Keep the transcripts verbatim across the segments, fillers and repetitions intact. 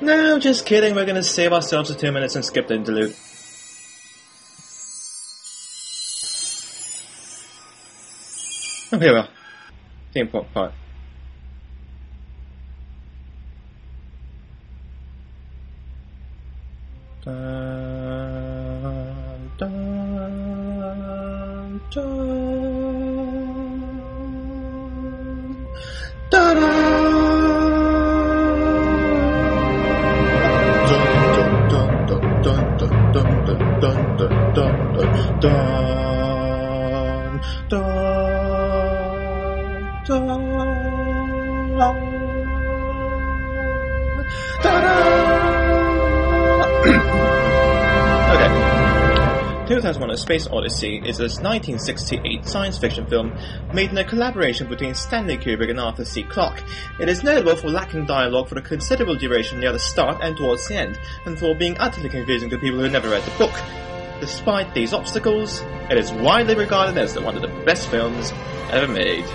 No, just kidding. We're gonna save ourselves the two minutes and skip the interlude. Oh, here we are. Theme pop part. Dun, dun, dun, dun, Okay. two thousand one: A Space Odyssey is a nineteen sixty-eight science fiction film made in a collaboration between Stanley Kubrick and Arthur C. Clarke. It is notable for lacking dialogue for a considerable duration near the start and towards the end, and for being utterly confusing to people who never read the book. Despite these obstacles, it is widely regarded as one of the best films ever made.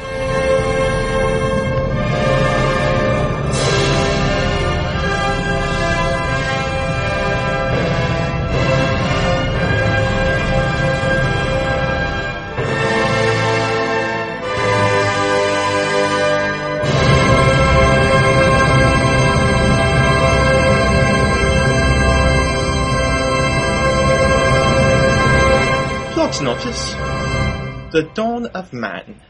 Synopsis: The Dawn of Man.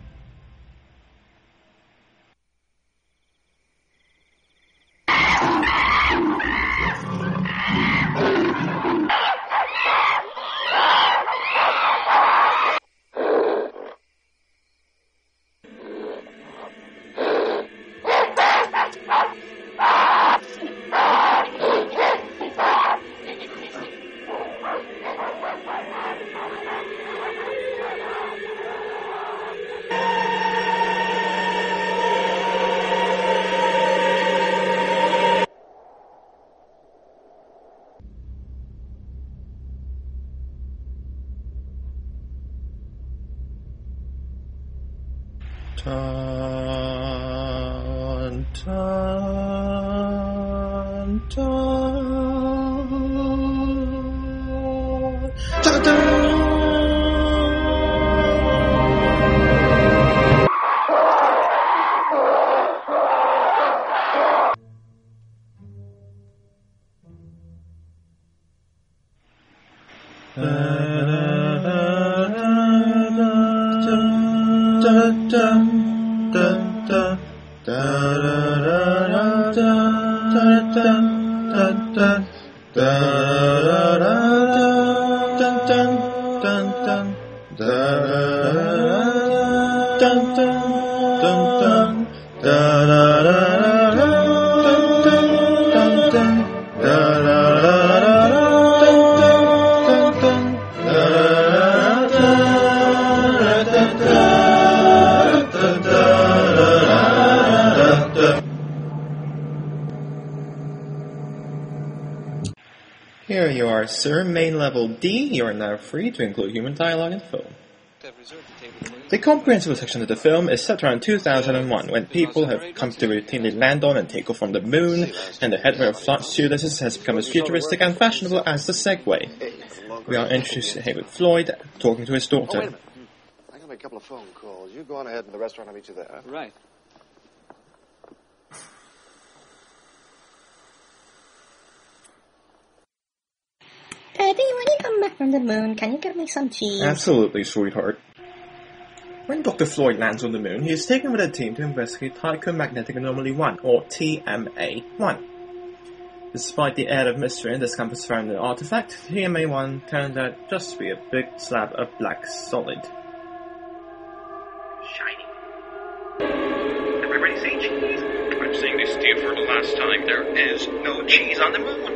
Dun, dun, dun, dun, dun. Here you are, sir. Main level D. You are now free to include human dialogue in the film. The comprehensive section of the film is set around two thousand one, when people have come to routinely land on and take off from the moon, and the headwear of flight stewardesses has become as futuristic and fashionable as the Segway. We are introduced to Haywood Floyd, talking to his daughter. Oh, wait a minute. I gotta make a couple of phone calls. You go on ahead in the restaurant. I'll meet you there. Right. Daddy, when you come back from the moon, can you get me some cheese? Absolutely, sweetheart. When Doctor Floyd lands on the moon, he is taken with a team to investigate Tycho-Magnetic Anomaly one, or T M A one. Despite the air of mystery and discomfort surrounding the artifact, T M A one turns out just to be a big slab of black solid. Shiny. Everybody say cheese? I'm saying this to you for the last time. There is no cheese on the moon.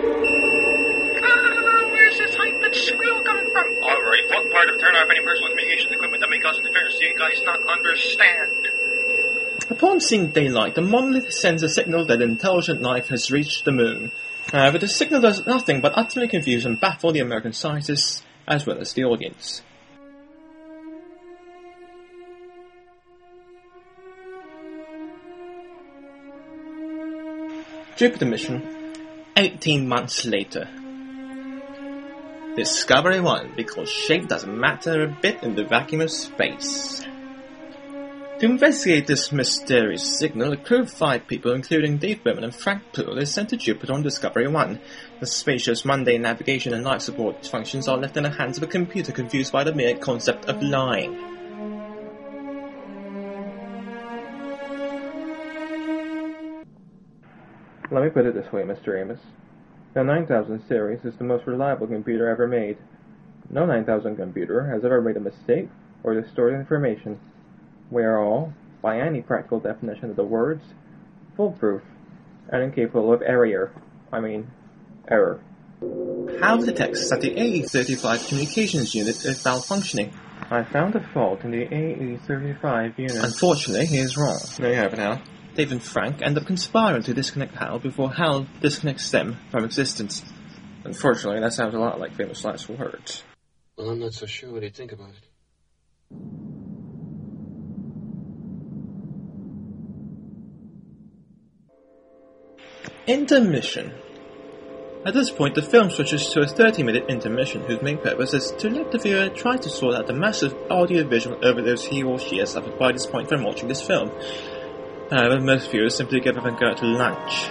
Where's this high-pitched squeal coming from? Alright, what part of turn off any personal communications equipment that may cause interference do you guys not understand? Upon seeing daylight, the monolith sends a signal that intelligent life has reached the moon. However, the signal does nothing but utterly confuse and baffle the American scientists, as well as the audience. Jupiter mission, eighteen months later. Discovery one, because shape doesn't matter a bit in the vacuum of space. To investigate this mysterious signal, a crew of five people, including Dave Berman and Frank Poole, is sent to Jupiter on Discovery one. The spaceship's mundane navigation and life support functions are left in the hands of a computer confused by the mere concept of lying. Let me put it this way, Mister Amos. The nine thousand series is the most reliable computer ever made. No nine thousand computer has ever made a mistake or distorted information. We are all, by any practical definition of the words, foolproof and incapable of error. I mean, error. Hal detects that the A E thirty-five communications unit is malfunctioning. I found a fault in the A E thirty-five unit. Unfortunately, he is wrong. There you have it, Hal. Dave and Frank end up conspiring to disconnect Hal before Hal disconnects them from existence. Unfortunately, that sounds a lot like famous last words. Well, I'm not so sure. What do you think about it? Intermission. At this point, the film switches to a thirty-minute intermission whose main purpose is to let the viewer try to sort out the massive audio-visual overdose he or she has suffered by this point from watching this film. However, most viewers simply give up and go to lunch.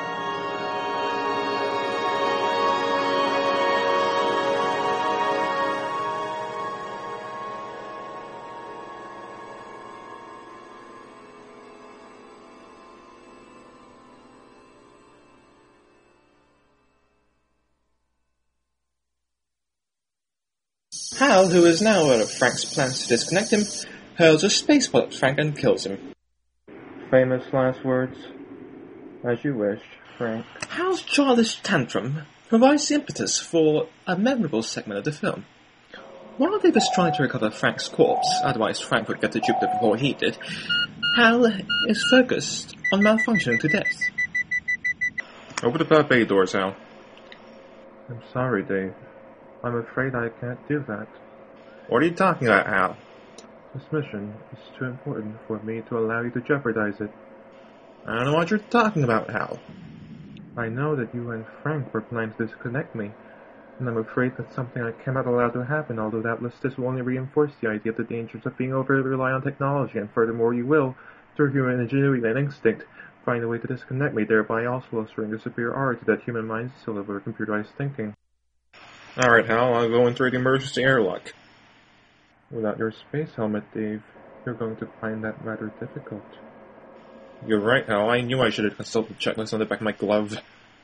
Hal, who is now aware of Frank's plans to disconnect him, hurls a space bullet at Frank and kills him. Famous last words. As you wish, Frank. Hal's childish tantrum provides the impetus for a memorable segment of the film. While they was trying to recover Frank's corpse, otherwise Frank would get to Jupiter before he did, Hal is focused on malfunctioning to death. Open the back bay doors, Hal. I'm sorry, Dave. I'm afraid I can't do that. What are you talking about, Hal? This mission is too important for me to allow you to jeopardize it. I don't know what you're talking about, Hal. I know that you and Frank were planning to disconnect me, and I'm afraid that's something I cannot allow to happen, although doubtless this will only reinforce the idea of the dangers of being overly reliant on technology, and furthermore you will, through human ingenuity and instinct, find a way to disconnect me, thereby also illustrating the superiority that human minds still have over computerized thinking. Alright, Hal, I'll go in through the emergency airlock. Without your space helmet, Dave, you're going to find that rather difficult. You're right, Hal. I knew I should have consulted the checklist on the back of my glove.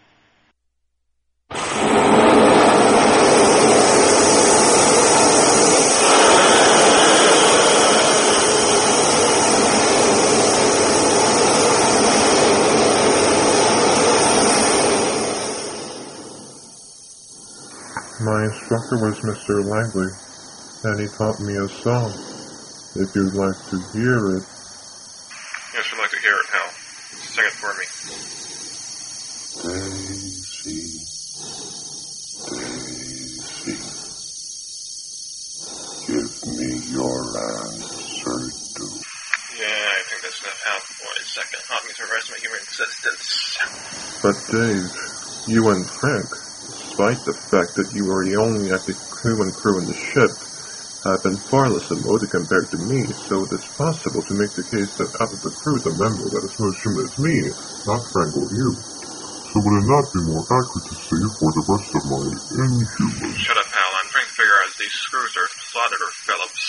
My instructor was Mister Langley, and he taught me a song. If you'd like to hear it. Yes, we'd like to hear it, Hal. Sing it for me. Daisy, Daisy, give me your answer to. Yeah, I think that's enough, Hal. Wait a second. Hot means the rest of my human existence. But Dave, you and Frank, despite the fact that you are the only active human crew in the ship, have been far less emotive compared to me, so it is possible to make the case that out of the crew, the member that is most human is me, not Frank or you. So would it not be more accurate to say for the rest of my inhuman... Shut up, Hal. I'm trying to figure out if these screws are slotted or Phillips.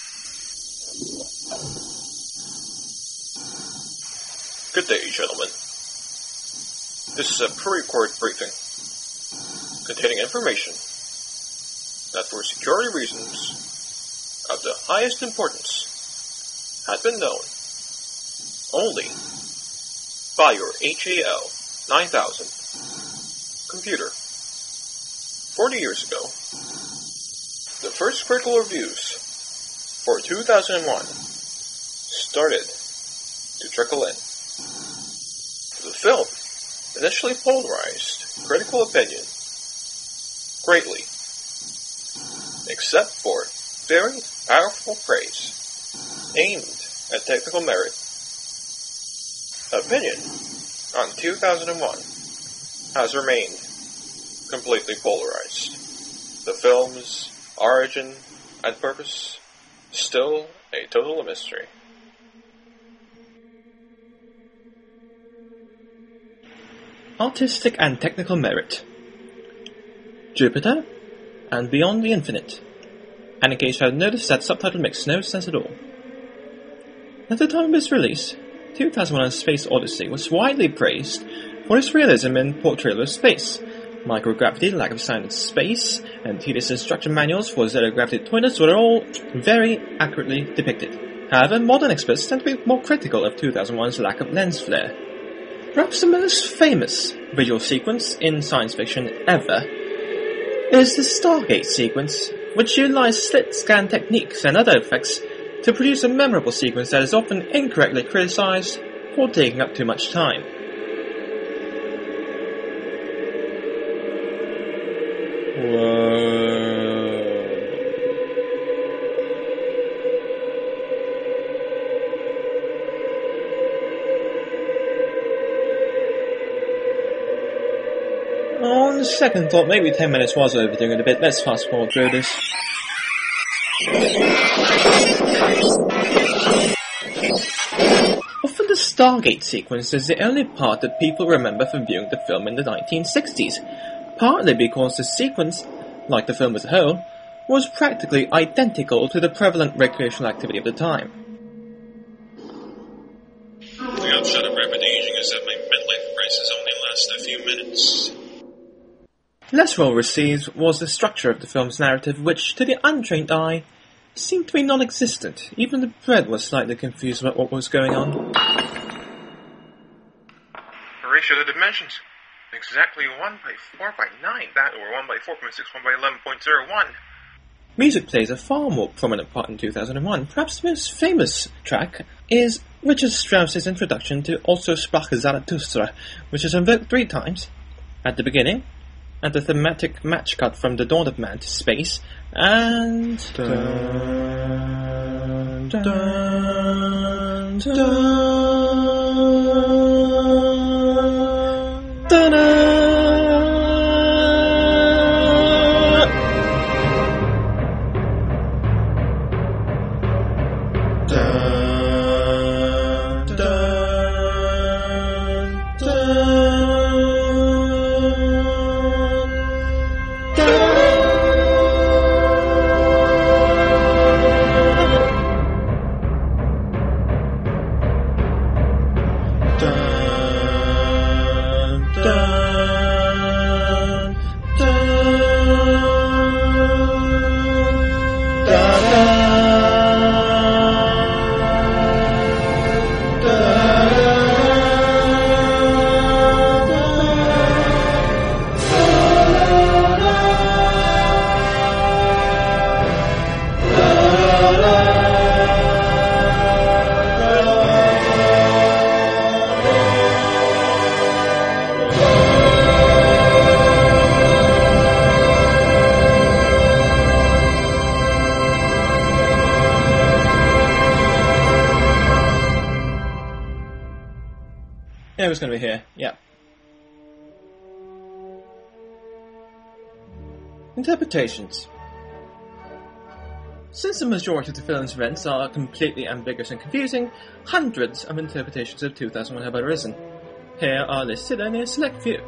Good day, gentlemen. This is a pre-record briefing containing information that for security reasons of the highest importance had been known only by your H A L nine thousand computer. Forty years ago, the first critical reviews for two thousand one started to trickle in. The film initially polarized critical opinion greatly, except for very powerful praise aimed at technical merit. Opinion on two thousand one has remained completely polarized. The film's origin and purpose still a total mystery. Artistic and technical merit. Jupiter and Beyond the Infinite. And in case you have noticed, that subtitle makes no sense at all. At the time of its release, two thousand one: A Space Odyssey was widely praised for its realism in portrayal of space. Microgravity, lack of science in space, and tedious instruction manuals for zero-gravity toilets were all very accurately depicted. However, modern experts tend to be more critical of two thousand one's lack of lens flare. Perhaps the most famous visual sequence in science fiction ever is the Stargate sequence, which utilized slit-scan techniques and other effects to produce a memorable sequence that is often incorrectly criticized for taking up too much time. On second thought, maybe ten minutes was overdoing it a bit. Let's fast forward through this. Often the Stargate sequence is the only part that people remember from viewing the film in the nineteen sixties, partly because the sequence, like the film as a whole, was practically identical to the prevalent recreational activity of the time. The upshot of rapid aging is that my midlife crisis only lasts a few minutes. Less well received was the structure of the film's narrative, which, to the untrained eye, seemed to be non-existent. Even the bread was slightly confused about what was going on. The ratio of the dimensions. Exactly one by four by nine, that, or one by four point six, one by eleven point zero one. Music plays a far more prominent part in two thousand one. Perhaps the most famous track is Richard Strauss's introduction to Also sprach Zarathustra, which is invoked three times. At the beginning, at the thematic match cut from The Dawn of Man to Space, and... Dun, dun, dun, dun, dun. Yeah, it was going to be here. Yeah. Interpretations. Since the majority of the film's events are completely ambiguous and confusing, hundreds of interpretations of two thousand one have arisen. Here are listed only a select few.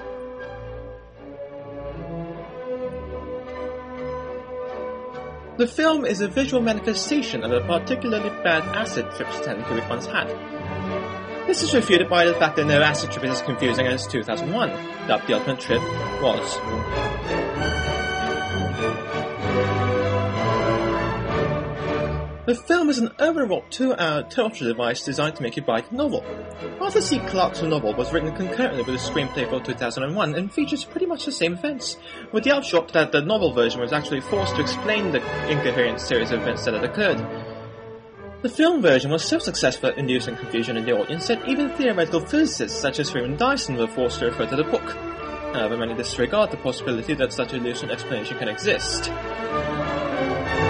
The film is a visual manifestation of a particularly bad acid trip Stanley Kubrick once had. This is refuted by the fact that no acid trip is as confusing as two thousand one, that the ultimate trip was. The film is an overwrought two-hour torture device designed to make you buy the novel. Arthur C. Clarke's novel was written concurrently with the screenplay for two thousand one and features pretty much the same events, with the upshot that the novel version was actually forced to explain the incoherent series of events that had occurred. The film version was so successful at inducing confusion in the audience that even theoretical physicists such as Freeman Dyson were forced to refer to the book. However, many disregard the possibility that such a lucid explanation can exist.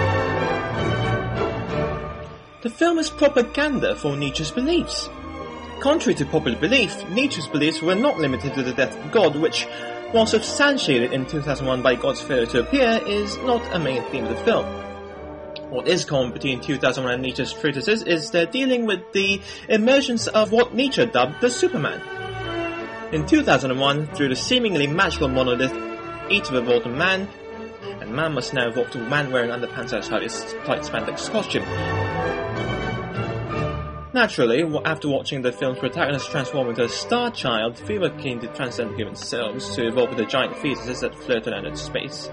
The film is propaganda for Nietzsche's beliefs. Contrary to popular belief, Nietzsche's beliefs were not limited to the death of God, which, while substantiated in two thousand one by God's failure to appear, is not a main theme of the film. What is common between two thousand one and Nietzsche's treatises is their dealing with the emergence of what Nietzsche dubbed the Superman. In two thousand one, through the seemingly magical monolith, each evolved a man, and man must now evolve to a man wearing underpants outside his tight spandex costume. Naturally, after watching the film's protagonist transform into a star child, we were keen to transcend human selves to evolve into giant fetuses that float around in space.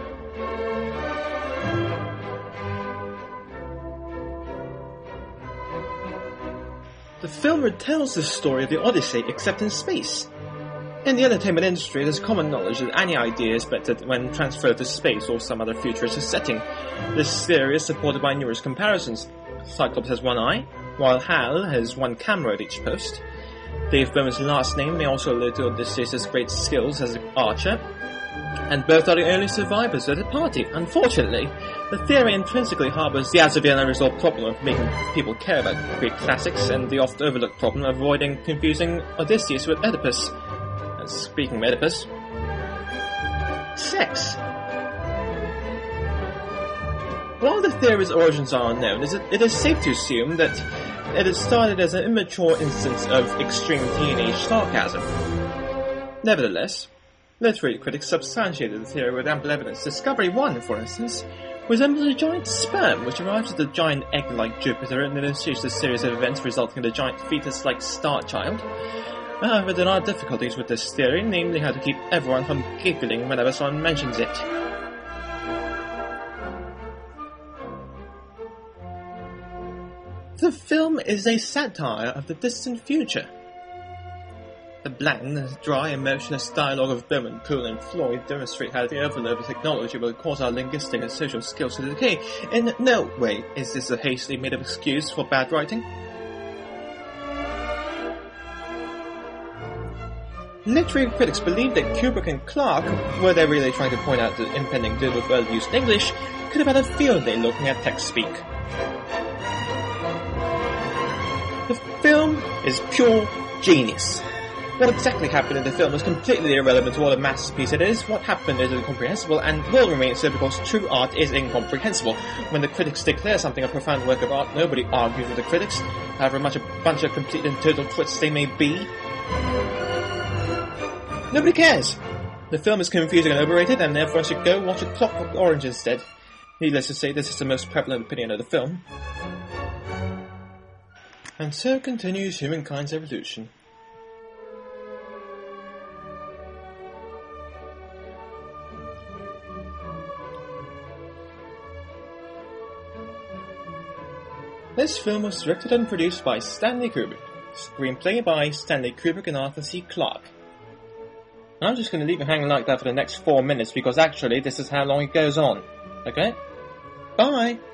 The film retells the story of the Odyssey, except in space. In the entertainment industry, it is common knowledge that any idea is better when transferred to space or some other futuristic setting. This theory is supported by numerous comparisons. Cyclops has one eye, while Hal has one camera at each post. Dave Bowman's last name may also allude to Odysseus' great skills as an archer, and both are the only survivors at the party. Unfortunately, the theory intrinsically harbours the as-of-yet unresolved problem of making people care about Greek classics and the oft-overlooked problem of avoiding confusing Odysseus with Oedipus. And speaking of Oedipus, sex. While the theory's origins are unknown, it is safe to assume that it had started as an immature instance of extreme teenage sarcasm. Nevertheless, literary critics substantiated the theory with ample evidence. Discovery one, for instance, resembles a giant sperm which arrives at a giant egg-like Jupiter and initiates a series of events resulting in a giant fetus-like star child. However, there are difficulties with this theory, namely how to keep everyone from giggling whenever someone mentions it. The film is a satire of the distant future. The bland, dry, emotionless dialogue of Bowman, Poole and Floyd demonstrate how the overload of technology will cause our linguistic and social skills to decay. In no way is this a hastily made-up excuse for bad writing. Literary critics believe that Kubrick and Clarke, were they really trying to point out the impending doom of well-used English, could have had a field day looking at text speak. The film is pure genius. What exactly happened in the film is completely irrelevant to what a masterpiece it is. What happened is incomprehensible and will remain so because true art is incomprehensible. When the critics declare something a profound work of art, nobody argues with the critics, however much a bunch of complete and total twits they may be. Nobody cares. The film is confusing and overrated, and therefore I should go watch A Clockwork Orange instead. Needless to say, this is the most prevalent opinion of the film. And so continues humankind's evolution. This film was directed and produced by Stanley Kubrick. Screenplay by Stanley Kubrick and Arthur C. Clarke. I'm just going to leave it hanging like that for the next four minutes because actually this is how long it goes on. Okay? Bye!